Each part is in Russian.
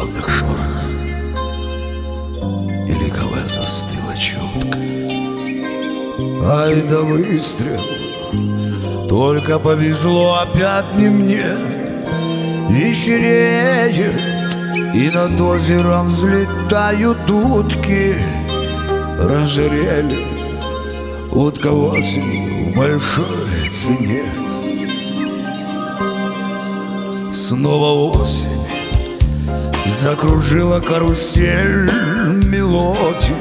отдых шорох, и ликовая застыла чутко. Ай да выстрел, только повезло опять не мне. Вечереет, и над озером взлетают утки. Разжирели утка осень в большой цене. Снова осень закружила карусель мелодий.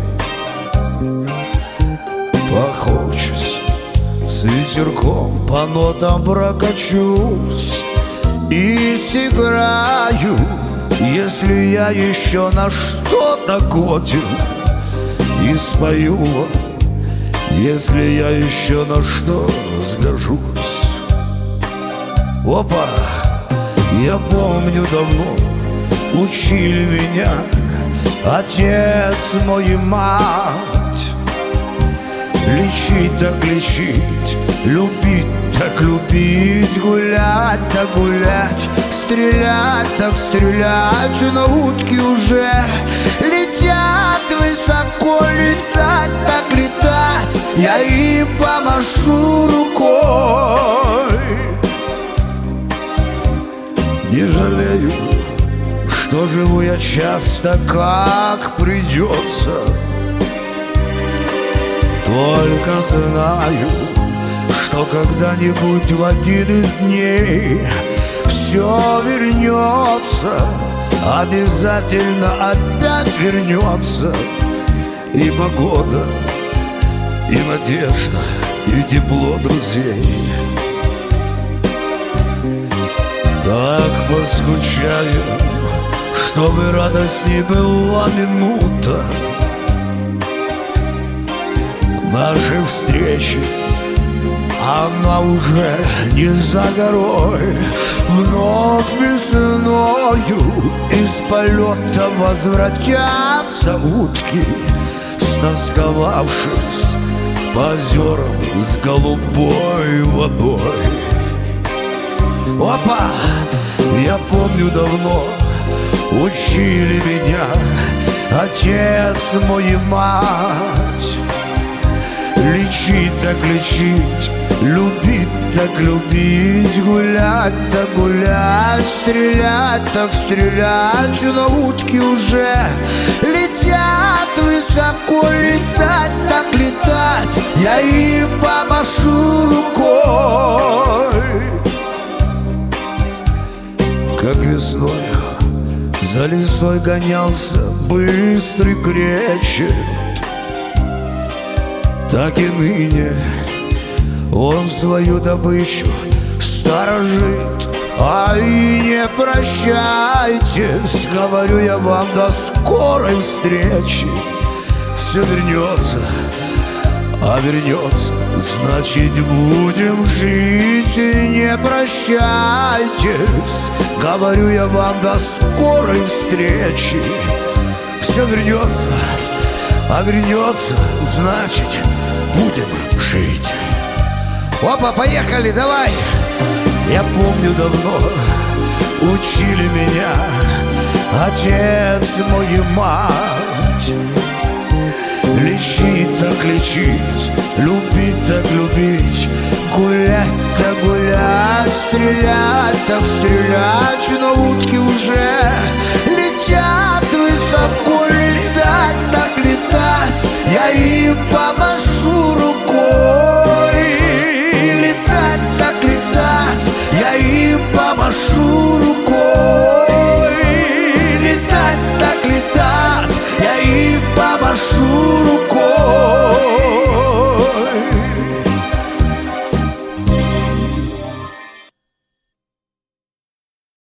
Похочусь, с ветерком по нотам прокачусь и сыграю, если я еще на что-то годен, и спою вам, если я еще на что сгожусь. Опа! Я помню, давно учили меня отец мой и мать. Лечить так лечить, любить так любить, гулять так гулять, стрелять так стрелять. Но утки уже летят высоко, летать так летать, я им помашу рукой. Не жалею, что живу я часто, как придется. Только знаю, что когда-нибудь в один из дней все вернется, обязательно опять вернется. И погода, и надежда, и тепло друзей. Так поскучаем, чтобы радостней была минута нашей встречи. Она уже не за горой, вновь весною из полета возвратятся утки, стосковавшись по озерам с голубой водой. Опа! Я помню, давно учили меня отец мой и мать. Лечить так лечить, любить так любить, гулять так гулять, стрелять так стрелять. Но утки уже летят высоко, летать так летать, я им помашу рукой. Как весной за лесой гонялся быстрый кречет, так и ныне он свою добычу сторожит. Ай, не прощайтесь, говорю я вам, до скорой встречи. Все вернется, а вернется, значит будем жить. И не прощайтесь, говорю я вам, до скорой встречи. Все вернется, а вернется, значит будем жить. Опа, поехали, давай! Я помню, давно учили меня отец мой и мать. Лечить так лечить, любить так любить, гулять так гулять, стрелять так стрелять. Но утки уже летят высоко, летать так летать, я им помашу рукой. Летать так летать, я им помашу